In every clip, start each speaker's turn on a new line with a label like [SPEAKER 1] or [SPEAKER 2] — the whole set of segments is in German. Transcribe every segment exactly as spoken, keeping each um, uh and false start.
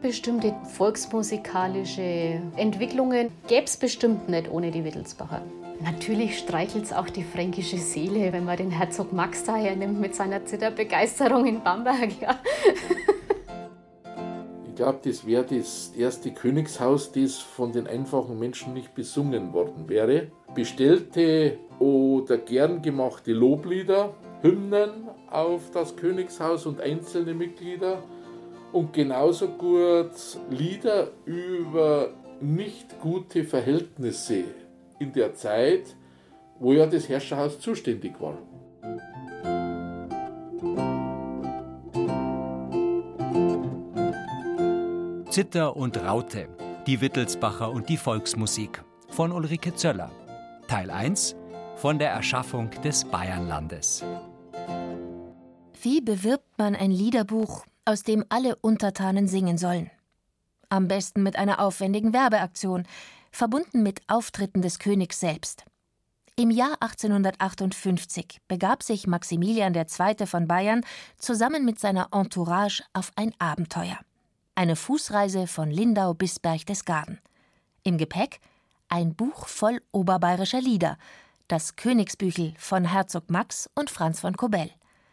[SPEAKER 1] bestimmte volksmusikalische Entwicklungen gäbe es bestimmt nicht ohne die Wittelsbacher. Natürlich streichelt es auch die fränkische Seele, wenn man den Herzog Max da hernimmt mit seiner Zitterbegeisterung in Bamberg. Ja.
[SPEAKER 2] Ich glaube, das wäre das erste Königshaus, das von den einfachen Menschen nicht besungen worden wäre. Bestellte oder gern gemachte Loblieder, Hymnen auf das Königshaus und einzelne Mitglieder und genauso gut Lieder über nicht gute Verhältnisse in der Zeit, wo ja das Herrscherhaus zuständig war.
[SPEAKER 3] Zither und Raute, die Wittelsbacher und die Volksmusik von Ulrike Zöller. Teil eins von der Erschaffung des Bayernlandes.
[SPEAKER 4] Wie bewirbt man ein Liederbuch, aus dem alle Untertanen singen sollen? Am besten mit einer aufwendigen Werbeaktion, verbunden mit Auftritten des Königs selbst. Im Jahr achtzehnhundertachtundfünfzig begab sich Maximilian der Zweite von Bayern zusammen mit seiner Entourage auf ein Abenteuer. Eine Fußreise von Lindau bis Berchtesgaden. Im Gepäck ein Buch voll oberbayerischer Lieder, das Königsbüchel von Herzog Max und Franz von Kobell.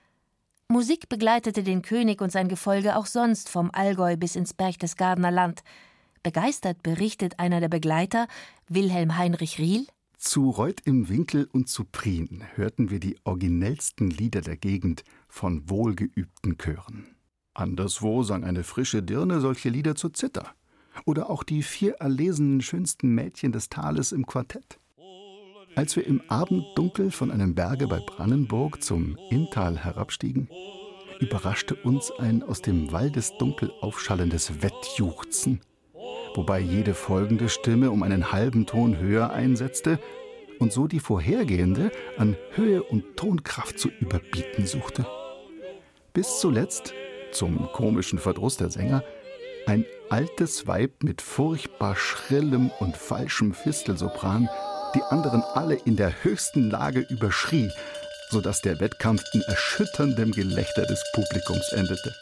[SPEAKER 4] Musik begleitete den König und sein Gefolge auch sonst vom Allgäu bis ins Berchtesgadener Land. Begeistert berichtet einer der Begleiter, Wilhelm Heinrich Riehl:
[SPEAKER 5] Zu Reuth im Winkel und zu Prien hörten wir die originellsten Lieder der Gegend von wohlgeübten Chören. Anderswo sang eine frische Dirne solche Lieder zur Zither. Oder auch die vier erlesenen schönsten Mädchen des Tales im Quartett. Als wir im Abenddunkel von einem Berge bei Brannenburg zum Inntal herabstiegen, überraschte uns ein aus dem Waldesdunkel aufschallendes Wettjuchzen, wobei jede folgende Stimme um einen halben Ton höher einsetzte und so die vorhergehende an Höhe und Tonkraft zu überbieten suchte. Bis zuletzt, zum komischen Verdruss der Sänger, ein altes Weib mit furchtbar schrillem und falschem Fistelsopran die anderen alle in der höchsten Lage überschrie, sodass der Wettkampf in erschütterndem Gelächter des Publikums endete.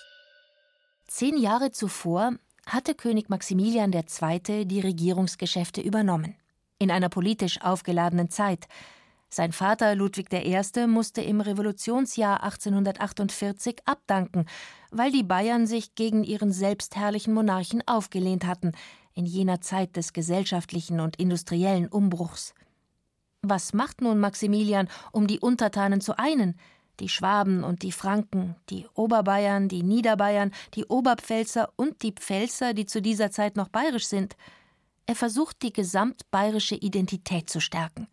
[SPEAKER 4] Zehn Jahre zuvor hatte König Maximilian der Zweite die Regierungsgeschäfte übernommen. In einer politisch aufgeladenen Zeit. Sein Vater Ludwig der Erste musste im Revolutionsjahr achtzehnhundertachtundvierzig abdanken, weil die Bayern sich gegen ihren selbstherrlichen Monarchen aufgelehnt hatten, in jener Zeit des gesellschaftlichen und industriellen Umbruchs. Was macht nun Maximilian, um die Untertanen zu einen? Die Schwaben und die Franken, die Oberbayern, die Niederbayern, die Oberpfälzer und die Pfälzer, die zu dieser Zeit noch bayerisch sind. Er versucht, die gesamtbayerische Identität zu stärken.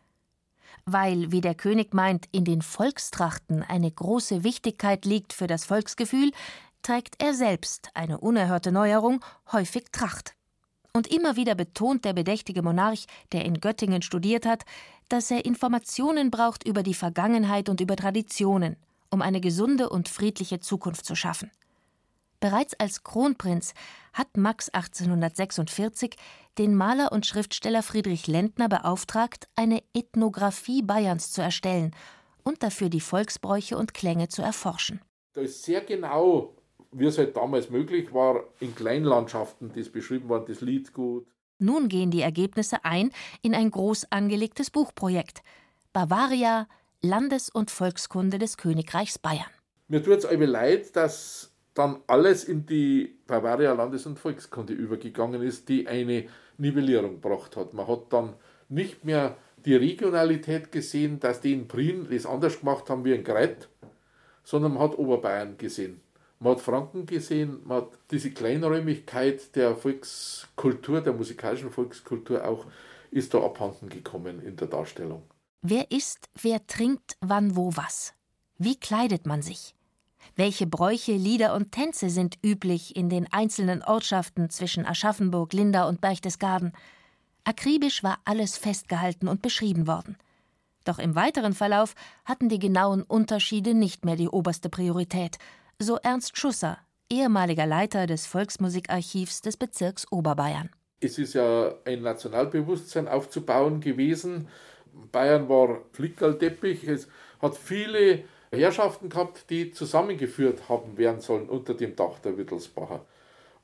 [SPEAKER 4] Weil, wie der König meint, in den Volkstrachten eine große Wichtigkeit liegt für das Volksgefühl, trägt er selbst, eine unerhörte Neuerung, häufig Tracht. Und immer wieder betont der bedächtige Monarch, der in Göttingen studiert hat, dass er Informationen braucht über die Vergangenheit und über Traditionen, um eine gesunde und friedliche Zukunft zu schaffen. Bereits als Kronprinz hat Max achtzehnhundertsechsundvierzig den Maler und Schriftsteller Friedrich Lentner beauftragt, eine Ethnographie Bayerns zu erstellen und dafür die Volksbräuche und Klänge zu erforschen.
[SPEAKER 2] Da ist sehr genau, wie es halt damals möglich war, in Kleinlandschaften, das beschrieben worden, das Liedgut.
[SPEAKER 4] Nun gehen die Ergebnisse ein in ein groß angelegtes Buchprojekt: Bavaria, Landes- und Volkskunde des Königreichs Bayern.
[SPEAKER 2] Mir tut es aber leid, dass dann alles in die Bavaria Landes- und Volkskunde übergegangen ist, die eine Nivellierung gebracht hat. Man hat dann nicht mehr die Regionalität gesehen, dass die in Prien das anders gemacht haben wie in Greit, sondern man hat Oberbayern gesehen. Man hat Franken gesehen, man hat diese Kleinräumigkeit der Volkskultur, der musikalischen Volkskultur auch, ist da abhanden gekommen in der Darstellung.
[SPEAKER 4] Wer isst, wer trinkt, wann, wo, was? Wie kleidet man sich? Welche Bräuche, Lieder und Tänze sind üblich in den einzelnen Ortschaften zwischen Aschaffenburg, Lindau und Berchtesgaden? Akribisch war alles festgehalten und beschrieben worden. Doch im weiteren Verlauf hatten die genauen Unterschiede nicht mehr die oberste Priorität, so Ernst Schusser, ehemaliger Leiter des Volksmusikarchivs des Bezirks Oberbayern.
[SPEAKER 2] Es ist ja ein Nationalbewusstsein aufzubauen gewesen. Bayern war Flickerlteppich, es hat viele Herrschaften gehabt, die zusammengeführt haben werden sollen unter dem Dach der Wittelsbacher.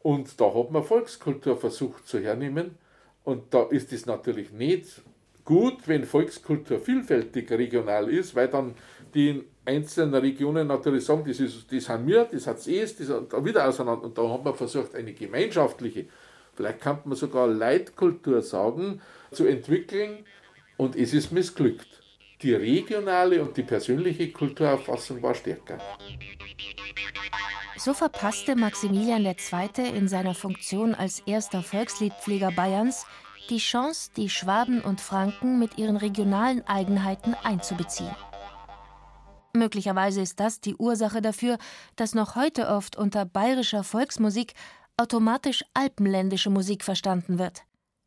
[SPEAKER 2] Und da hat man Volkskultur versucht zu hernehmen. Und da ist es natürlich nicht gut, wenn Volkskultur vielfältig regional ist, weil dann die einzelnen Regionen natürlich sagen, das, ist, das haben wir, das hat es, das hat wieder auseinander. Und da hat man versucht, eine gemeinschaftliche, vielleicht kann man sogar Leitkultur sagen, zu entwickeln. Und es ist missglückt. Die regionale und die persönliche Kulturauffassung war stärker.
[SPEAKER 4] So verpasste Maximilian der Zweite in seiner Funktion als erster Volksliedpfleger Bayerns die Chance, die Schwaben und Franken mit ihren regionalen Eigenheiten einzubeziehen. Möglicherweise ist das die Ursache dafür, dass noch heute oft unter bayerischer Volksmusik automatisch alpenländische Musik verstanden wird.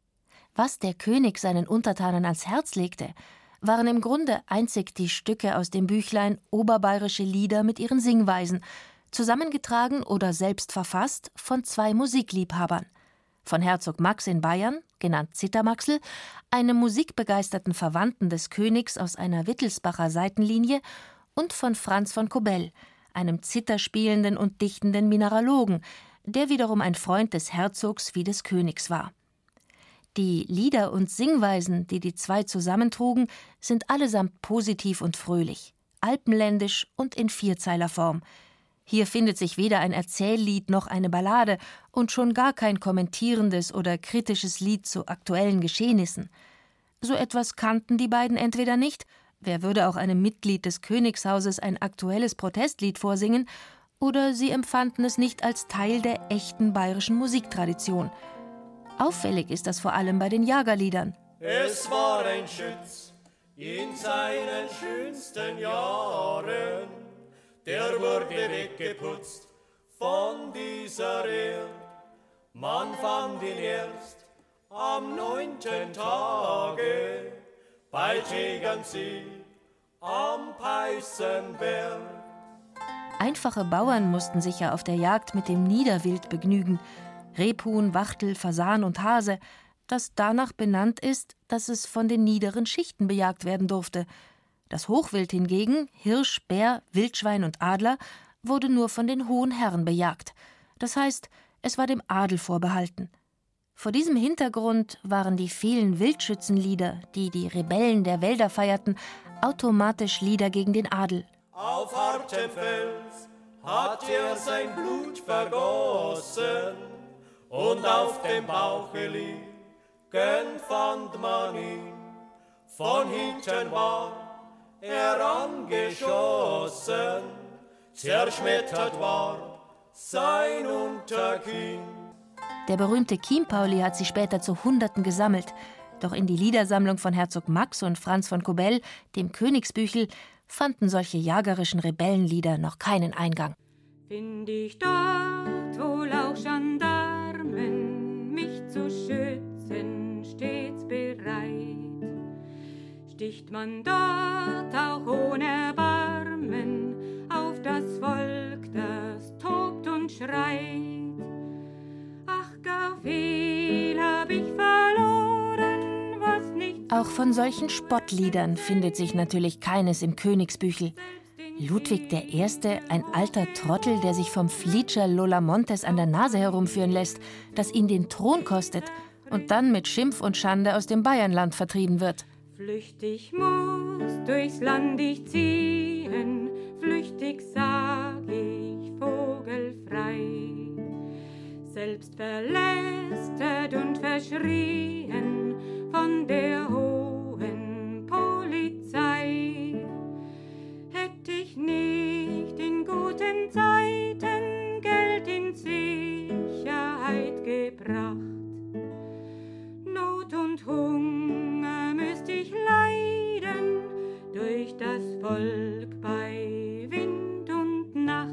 [SPEAKER 4] Was der König seinen Untertanen ans Herz legte, waren im Grunde einzig die Stücke aus dem Büchlein Oberbayerische Lieder mit ihren Singweisen, zusammengetragen oder selbst verfasst von zwei Musikliebhabern. Von Herzog Max in Bayern, genannt Zittermaxl, einem musikbegeisterten Verwandten des Königs aus einer Wittelsbacher Seitenlinie, und von Franz von Kobell, einem zitterspielenden und dichtenden Mineralogen, der wiederum ein Freund des Herzogs wie des Königs war. Die Lieder und Singweisen, die die zwei zusammentrugen, sind allesamt positiv und fröhlich, alpenländisch und in Vierzeilerform. Hier findet sich weder ein Erzähllied noch eine Ballade und schon gar kein kommentierendes oder kritisches Lied zu aktuellen Geschehnissen. So etwas kannten die beiden entweder nicht, wer würde auch einem Mitglied des Königshauses ein aktuelles Protestlied vorsingen, oder sie empfanden es nicht als Teil der echten bayerischen Musiktradition. Auffällig ist das vor allem bei den Jagerliedern.
[SPEAKER 6] Es war ein Schütz in seinen schönsten Jahren, der wurde weggeputzt von dieser Erde. Man fand ihn erst am neunten Tage bei Tegernsee am Peißenberg.
[SPEAKER 4] Einfache Bauern mussten sich ja auf der Jagd mit dem Niederwild begnügen. Rebhuhn, Wachtel, Fasan und Hase, das danach benannt ist, dass es von den niederen Schichten bejagt werden durfte. Das Hochwild hingegen, Hirsch, Bär, Wildschwein und Adler, wurde nur von den hohen Herren bejagt. Das heißt, es war dem Adel vorbehalten. Vor diesem Hintergrund waren die vielen Wildschützenlieder, die die Rebellen der Wälder feierten, automatisch Lieder gegen den Adel.
[SPEAKER 6] Auf hartem Fels hat er sein Blut vergossen, und auf dem Bauche liegen fand man ihn. Von hinten war er angeschossen, zerschmettert war sein Unterkinn.
[SPEAKER 4] Der berühmte Chiempauli hat sie später zu Hunderten gesammelt. Doch in die Liedersammlung von Herzog Max und Franz von Kobell, dem Königsbüchel, fanden solche jagerischen Rebellenlieder noch keinen Eingang.
[SPEAKER 7] Find ich dort wohl auch Gendarmen, mich zu schützen stets bereit. Sticht man dort auch ohne Erbarmen auf das Volk, das tobt und schreit. Ach, gar viel hab ich verloren, was nicht.
[SPEAKER 4] Auch von solchen Spottliedern findet sich natürlich keines im Königsbüchel. Ludwig der Erste, ein alter Trottel, der sich vom Flietscher Lola Montes an der Nase herumführen lässt, das ihn den Thron kostet und dann mit Schimpf und Schande aus dem Bayernland vertrieben wird.
[SPEAKER 7] Flüchtig muss durchs Land ich ziehen, flüchtig sag ich vogelfrei. Selbst verlästet und verschrien von der hohen Polizei. Hätt ich nicht in guten Zeiten Geld in Sicherheit gebracht, Not und Hunger müsst ich leiden durch das Volk bei Wind und Nacht.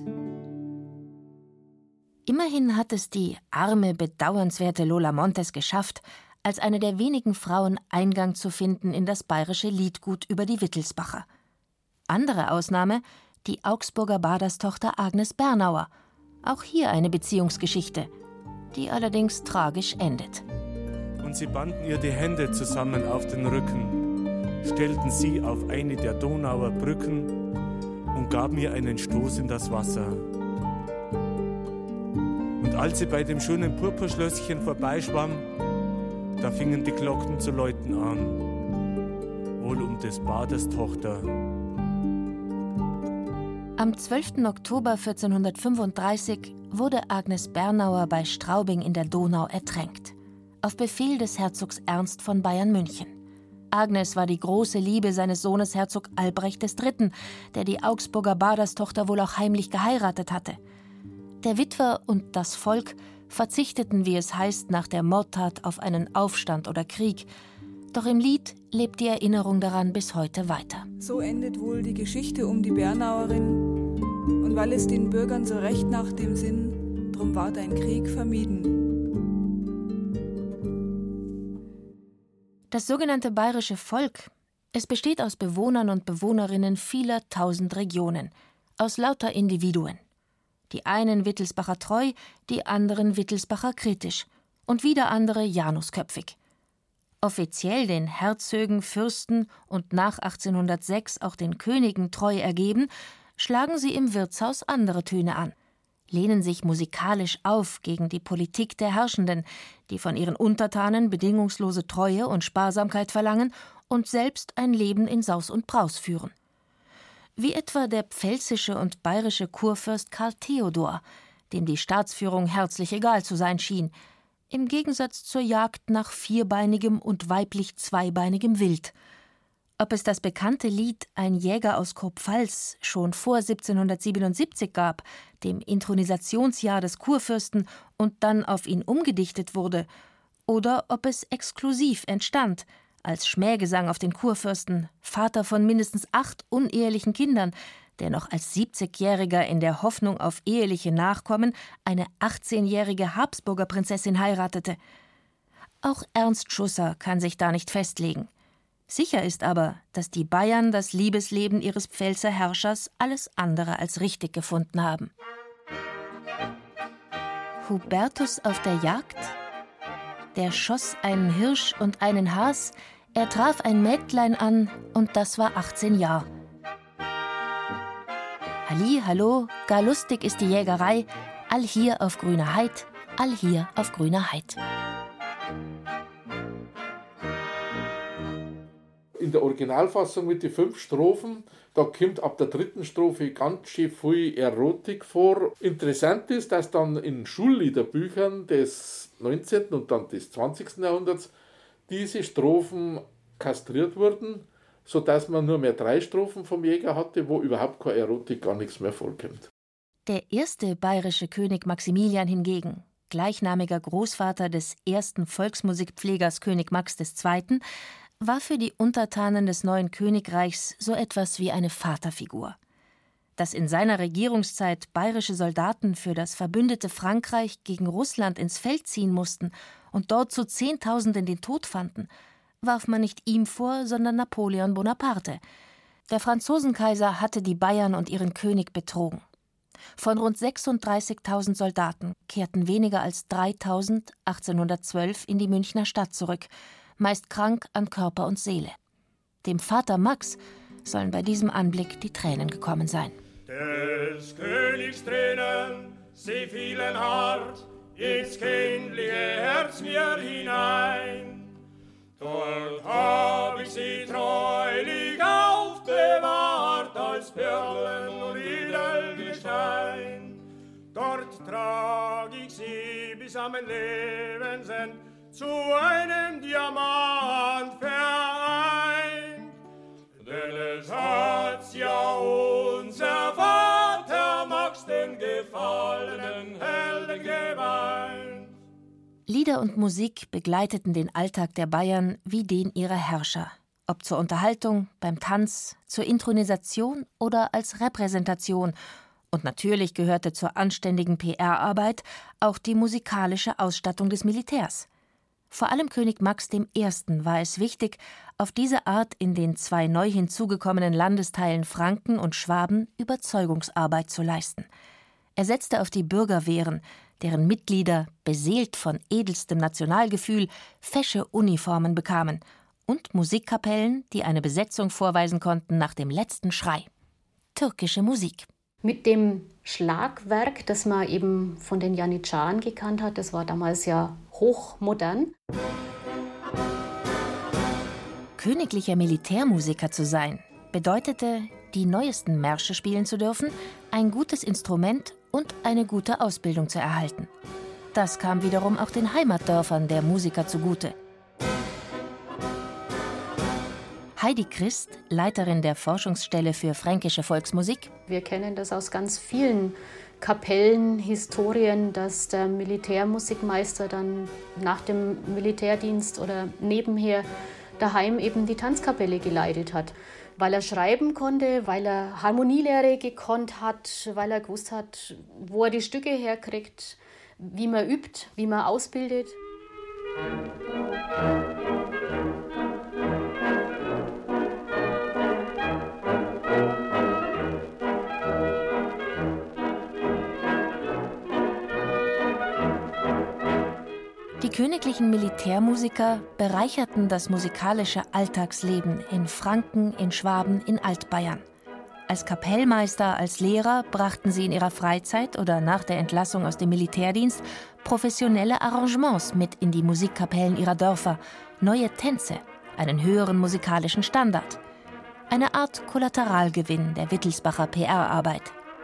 [SPEAKER 4] Immerhin hat es die arme, bedauernswerte Lola Montes geschafft, als eine der wenigen Frauen Eingang zu finden in das bayerische Liedgut über die Wittelsbacher. Andere Ausnahme, die Augsburger Baderstochter Agnes Bernauer. Auch hier eine Beziehungsgeschichte, die allerdings tragisch endet.
[SPEAKER 8] Und sie banden ihr die Hände zusammen auf den Rücken, stellten sie auf eine der Donauer Brücken und gaben ihr einen Stoß in das Wasser. Und Und als sie bei dem schönen Purpurschlösschen vorbeischwamm, da fingen die Glocken zu läuten an, wohl um des Baders Tochter.
[SPEAKER 4] Am zwölften Oktober vierzehnhundertfünfunddreißig wurde Agnes Bernauer bei Straubing in der Donau ertränkt. Auf Befehl des Herzogs Ernst von Bayern-München. Agnes war die große Liebe seines Sohnes Herzog Albrecht des Dritten., der die Augsburger Baderstochter wohl auch heimlich geheiratet hatte. Der Witwer und das Volk verzichteten, wie es heißt, nach der Mordtat auf einen Aufstand oder Krieg. Doch im Lied lebt die Erinnerung daran bis heute weiter.
[SPEAKER 9] So endet wohl die Geschichte um die Bernauerin. Und weil es den Bürgern so recht nach dem Sinn, drum ward ein Krieg vermieden.
[SPEAKER 4] Das sogenannte bayerische Volk, es besteht aus Bewohnern und Bewohnerinnen vieler tausend Regionen, aus lauter Individuen. Die einen Wittelsbacher treu, die anderen Wittelsbacher kritisch und wieder andere janusköpfig. Offiziell den Herzögen, Fürsten und nach achtzehnhundertsechs auch den Königen treu ergeben, schlagen sie im Wirtshaus andere Töne an, lehnen sich musikalisch auf gegen die Politik der Herrschenden, die von ihren Untertanen bedingungslose Treue und Sparsamkeit verlangen und selbst ein Leben in Saus und Braus führen. Wie etwa der pfälzische und bayerische Kurfürst Karl Theodor, dem die Staatsführung herzlich egal zu sein schien, im Gegensatz zur Jagd nach vierbeinigem und weiblich zweibeinigem Wild. Ob es das bekannte Lied »Ein Jäger aus Kurpfalz« schon vor siebzehnhundertsiebenundsiebzig gab, dem Inthronisationsjahr des Kurfürsten, und dann auf ihn umgedichtet wurde, oder ob es exklusiv entstand, als Schmähgesang auf den Kurfürsten, Vater von mindestens acht unehelichen Kindern, der noch als siebzigjähriger in der Hoffnung auf eheliche Nachkommen eine achtzehnjährige Habsburger Prinzessin heiratete. Auch Ernst Schusser kann sich da nicht festlegen. Sicher ist aber, dass die Bayern das Liebesleben ihres Pfälzer Herrschers alles andere als richtig gefunden haben. Hubertus auf der Jagd? Der schoss einen Hirsch und einen Has, er traf ein Mägdlein an, und das war achtzehn Jahr. Halli, hallo, gar lustig ist die Jägerei, all hier auf grüner Heid, all hier auf grüner Heid.
[SPEAKER 2] In der Originalfassung mit den fünf Strophen, da kommt ab der dritten Strophe ganz schön viel Erotik vor. Interessant ist, dass dann in Schulliederbüchern des neunzehnten und dann des zwanzigsten Jahrhunderts diese Strophen kastriert wurden, sodass man nur mehr drei Strophen vom Jäger hatte, wo überhaupt keine Erotik, gar nichts mehr vorkommt.
[SPEAKER 4] Der erste bayerische König Maximilian hingegen, gleichnamiger Großvater des ersten Volksmusikpflegers König Max der Zweite., war für die Untertanen des neuen Königreichs so etwas wie eine Vaterfigur. Dass in seiner Regierungszeit bayerische Soldaten für das verbündete Frankreich gegen Russland ins Feld ziehen mussten und dort zu Zehntausenden den Tod fanden, warf man nicht ihm vor, sondern Napoleon Bonaparte. Der Franzosenkaiser hatte die Bayern und ihren König betrogen. Von rund sechsunddreißigtausend Soldaten kehrten weniger als dreitausend achtzehnhundertzwölf in die Münchner Stadt zurück, meist krank an Körper und Seele. Dem Vater Max sollen bei diesem Anblick die Tränen gekommen sein.
[SPEAKER 6] Des Königs Tränen, sie fielen hart ins kindliche Herz mir hinein. Dort hab ich sie treulich aufbewahrt als Perlen und Edelgestein. Dort trag ich sie bis am Lebensend zu einem Diamant vereint. Denn es hat's ja unser Vater Max den gefallenen Helden geweint.
[SPEAKER 4] Lieder und Musik begleiteten den Alltag der Bayern wie den ihrer Herrscher, ob zur Unterhaltung, beim Tanz, zur Inthronisation oder als Repräsentation. Und natürlich gehörte zur anständigen P R-Arbeit auch die musikalische Ausstattung des Militärs. Vor allem König Max der Erste. war es wichtig, auf diese Art in den zwei neu hinzugekommenen Landesteilen Franken und Schwaben Überzeugungsarbeit zu leisten. Er setzte auf die Bürgerwehren, deren Mitglieder, beseelt von edelstem Nationalgefühl, fesche Uniformen bekamen, und Musikkapellen, die eine Besetzung vorweisen konnten nach dem letzten Schrei. Türkische Musik.
[SPEAKER 1] mit dem Schlagwerk, das man eben von den Janitscharen gekannt hat. Das war damals ja hochmodern.
[SPEAKER 4] Königlicher Militärmusiker zu sein, bedeutete, die neuesten Märsche spielen zu dürfen, ein gutes Instrument und eine gute Ausbildung zu erhalten. Das kam wiederum auch den Heimatdörfern der Musiker zugute. Heidi Christ, Leiterin der Forschungsstelle für fränkische Volksmusik.
[SPEAKER 1] Wir kennen das aus ganz vielen Kapellen, Historien, dass der Militärmusikmeister dann nach dem Militärdienst oder nebenher daheim eben die Tanzkapelle geleitet hat. Weil er schreiben konnte, weil er Harmonielehre gekonnt hat, weil er gewusst hat, wo er die Stücke herkriegt, wie man übt, wie man ausbildet.
[SPEAKER 4] Die königlichen Militärmusiker bereicherten das musikalische Alltagsleben in Franken, in Schwaben, in Altbayern. Als Kapellmeister, als Lehrer brachten sie in ihrer Freizeit oder nach der Entlassung aus dem Militärdienst professionelle Arrangements mit in die Musikkapellen ihrer Dörfer, neue Tänze, einen höheren musikalischen Standard. Eine Art Kollateralgewinn der Wittelsbacher P R-Arbeit.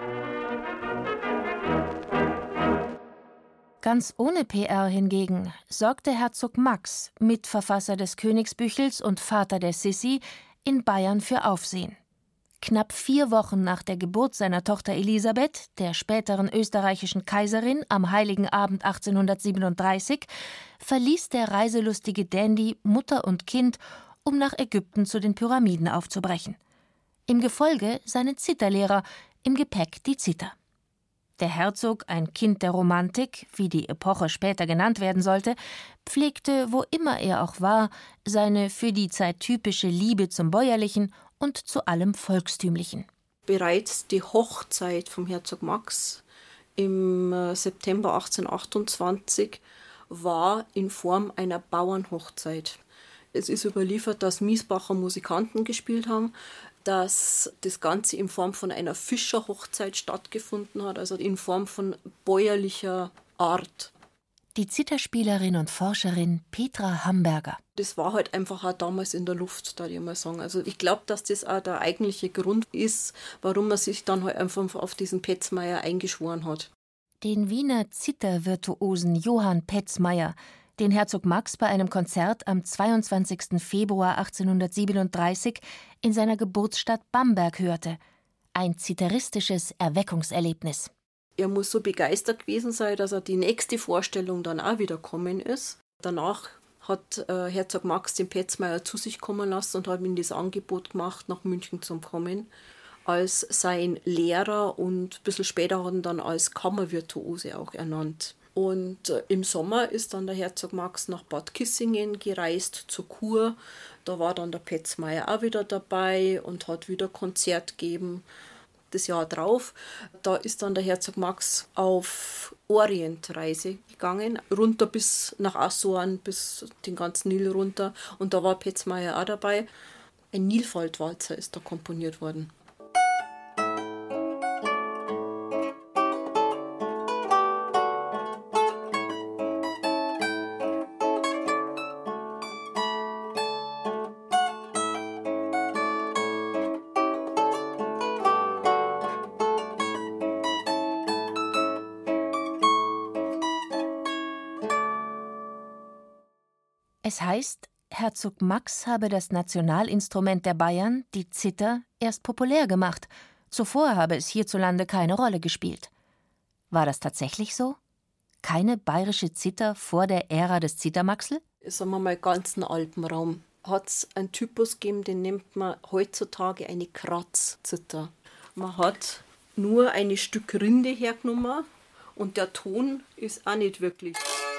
[SPEAKER 4] Ganz ohne P R hingegen sorgte Herzog Max, Mitverfasser des Königsbüchels und Vater der Sissi, in Bayern für Aufsehen. Knapp vier Wochen nach der Geburt seiner Tochter Elisabeth, der späteren österreichischen Kaiserin, am Heiligen Abend achtzehnhundertsiebenunddreißig, verließ der reiselustige Dandy Mutter und Kind, um nach Ägypten zu den Pyramiden aufzubrechen. Im Gefolge seine Zitherlehrer, im Gepäck die Zither. Der Herzog, ein Kind der Romantik, wie die Epoche später genannt werden sollte, pflegte, wo immer er auch war, seine für die Zeit typische Liebe zum Bäuerlichen und zu allem Volkstümlichen.
[SPEAKER 10] Bereits die Hochzeit vom Herzog Max im September achtzehnhundertachtundzwanzig war in Form einer Bauernhochzeit. Es ist überliefert, dass Miesbacher Musikanten gespielt haben, dass das Ganze in Form von einer Fischerhochzeit stattgefunden hat, also in Form von bäuerlicher Art.
[SPEAKER 4] Die Zitherspielerin und Forscherin Petra Hamberger.
[SPEAKER 10] Das war halt einfach auch damals in der Luft, da ich mal sagen. Also ich glaube, dass das auch der eigentliche Grund ist, warum man sich dann halt einfach auf diesen Petzmeier eingeschworen hat.
[SPEAKER 4] Den Wiener Zithervirtuosen Johann Petzmeier, den Herzog Max bei einem Konzert am zweiundzwanzigsten Februar achtzehnhundertsiebenunddreißig in seiner Geburtsstadt Bamberg hörte. Ein zitteristisches Erweckungserlebnis.
[SPEAKER 10] Er muss so begeistert gewesen sein, dass er die nächste Vorstellung dann auch wieder gekommen ist. Danach hat äh, Herzog Max den Petzmeier zu sich kommen lassen und hat ihm das Angebot gemacht, nach München zu kommen, als sein Lehrer, und ein bisschen später hat er ihn dann als Kammervirtuose auch ernannt. Und äh, im Sommer ist dann der Herzog Max nach Bad Kissingen gereist zur Kur. Da war dann der Petzmeier auch wieder dabei und hat wieder Konzert gegeben. Das Jahr drauf, da ist dann der Herzog Max auf Orientreise gegangen, runter bis nach Assuan, bis den ganzen Nil runter. Und da war Petzmeier auch dabei. Ein Nilfaltwalzer ist da komponiert worden.
[SPEAKER 4] Es heißt, Herzog Max habe das Nationalinstrument der Bayern, die Zither, erst populär gemacht. Zuvor habe es hierzulande keine Rolle gespielt. War das tatsächlich so? Keine bayerische Zither vor der Ära des Zithermaxl?
[SPEAKER 10] Sagen wir mal, ganzen Alpenraum hat es einen Typus gegeben, den nennt man heutzutage eine Kratzzither. Man hat nur ein Stück Rinde hergenommen und der Ton ist auch nicht wirklich.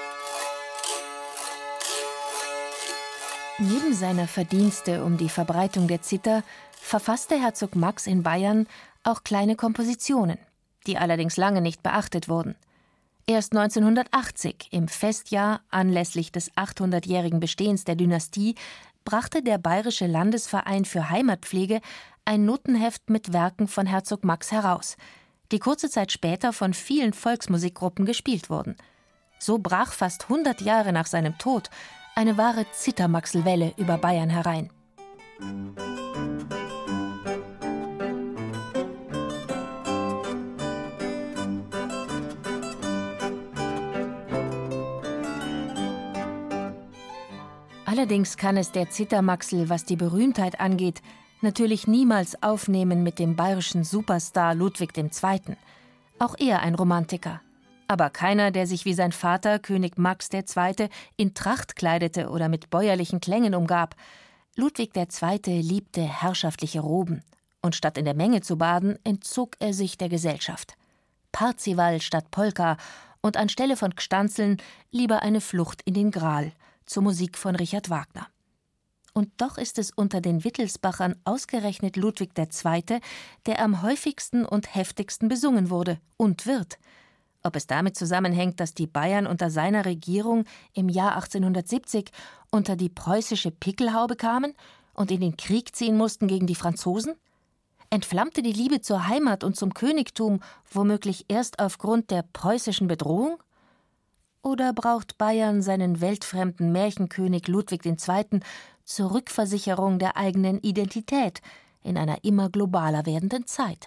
[SPEAKER 4] Neben seiner Verdienste um die Verbreitung der Zither verfasste Herzog Max in Bayern auch kleine Kompositionen, die allerdings lange nicht beachtet wurden. Erst neunzehnhundertachtzig, im Festjahr anlässlich des achthundertjährigen Bestehens der Dynastie, brachte der Bayerische Landesverein für Heimatpflege ein Notenheft mit Werken von Herzog Max heraus. die kurze Zeit später von vielen Volksmusikgruppen gespielt wurden. So brach fast hundert Jahre nach seinem Tod eine wahre Zittermaxelwelle über Bayern herein. Allerdings kann es der Zittermaxel, was die Berühmtheit angeht, natürlich niemals aufnehmen mit dem bayerischen Superstar Ludwig der Zweite. Auch er ein Romantiker. Aber keiner, der sich wie sein Vater, König Max der Zweite, in Tracht kleidete oder mit bäuerlichen Klängen umgab. Ludwig der Zweite liebte herrschaftliche Roben. Und statt in der Menge zu baden, entzog er sich der Gesellschaft. Parzival statt Polka und anstelle von Gstanzeln lieber eine Flucht in den Gral zur Musik von Richard Wagner. Und doch ist es unter den Wittelsbachern ausgerechnet Ludwig der Zweite, der am häufigsten und heftigsten besungen wurde und wird. Ob es damit zusammenhängt, dass die Bayern unter seiner Regierung im Jahr achtzehnhundertsiebzig unter die preußische Pickelhaube kamen und in den Krieg ziehen mussten gegen die Franzosen? Entflammte die Liebe zur Heimat und zum Königtum womöglich erst aufgrund der preußischen Bedrohung? Oder braucht Bayern seinen weltfremden Märchenkönig Ludwig der Zweite zur Rückversicherung der eigenen Identität in einer immer globaler werdenden Zeit?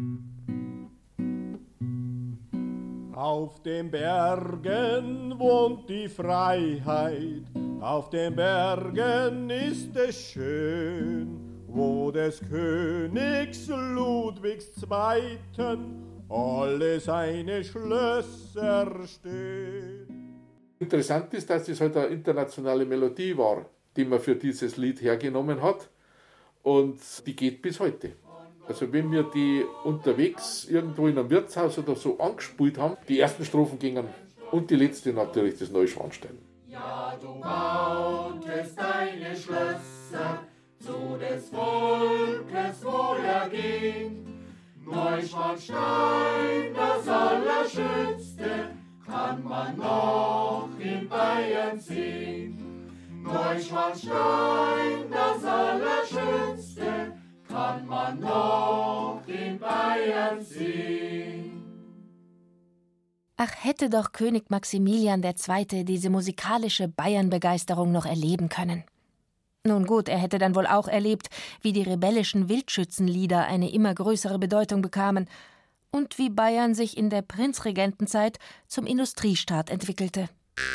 [SPEAKER 6] Auf den Bergen wohnt die Freiheit, auf den Bergen ist es schön, wo des Königs Ludwigs Zweiten alle seine Schlösser stehen.
[SPEAKER 2] Interessant ist, dass es halt eine internationale Melodie war, die man für dieses Lied hergenommen hat, und die geht bis heute. Also wenn wir die unterwegs irgendwo in einem Wirtshaus oder so angespielt haben, die ersten Strophen gingen und die letzte natürlich das Neuschwanstein.
[SPEAKER 6] Ja, du bautest deine Schlösser zu des Volkes Wohlergehen. Neuschwanstein, das Allerschönste, kann man noch in Bayern sehen. Neuschwanstein, das Allerschönste, kann man noch in Bayern sehen.
[SPEAKER 4] Ach, hätte doch König Maximilian der Zweite diese musikalische Bayernbegeisterung noch erleben können. Nun gut, er hätte dann wohl auch erlebt, wie die rebellischen Wildschützenlieder eine immer größere Bedeutung bekamen und wie Bayern sich in der Prinzregentenzeit zum Industriestaat entwickelte.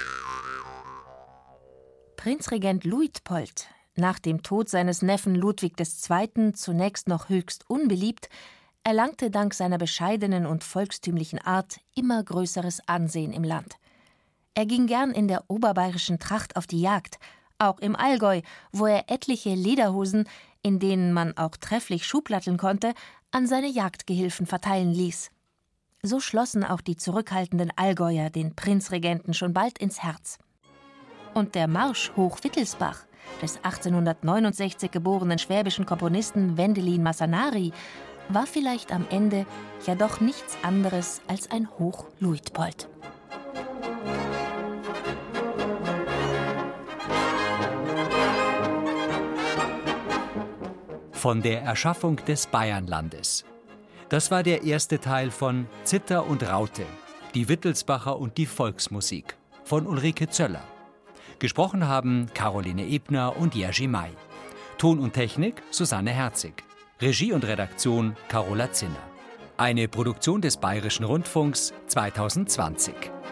[SPEAKER 4] Prinzregent Luitpold, nach dem Tod seines Neffen Ludwig der Zweite zunächst noch höchst unbeliebt, erlangte dank seiner bescheidenen und volkstümlichen Art immer größeres Ansehen im Land. Er ging gern in der oberbayerischen Tracht auf die Jagd, auch im Allgäu, wo er etliche Lederhosen, in denen man auch trefflich Schuhplatteln konnte, an seine Jagdgehilfen verteilen ließ. So schlossen auch die zurückhaltenden Allgäuer den Prinzregenten schon bald ins Herz. Und der Marsch hoch Wittelsbach des achtzehnhundertneunundsechzig geborenen schwäbischen Komponisten Wendelin Massanari war vielleicht am Ende ja doch nichts anderes als ein Hoch Luitpold.
[SPEAKER 3] Von der Erschaffung des Bayernlandes. Das war der erste Teil von Zither und Raute, die Wittelsbacher und die Volksmusik von Ulrike Zöller. Gesprochen haben Caroline Ebner und Jerzy May. Ton und Technik Susanne Herzig. Regie und Redaktion Carola Zinner. Eine Produktion des Bayerischen Rundfunks zweitausendzwanzig.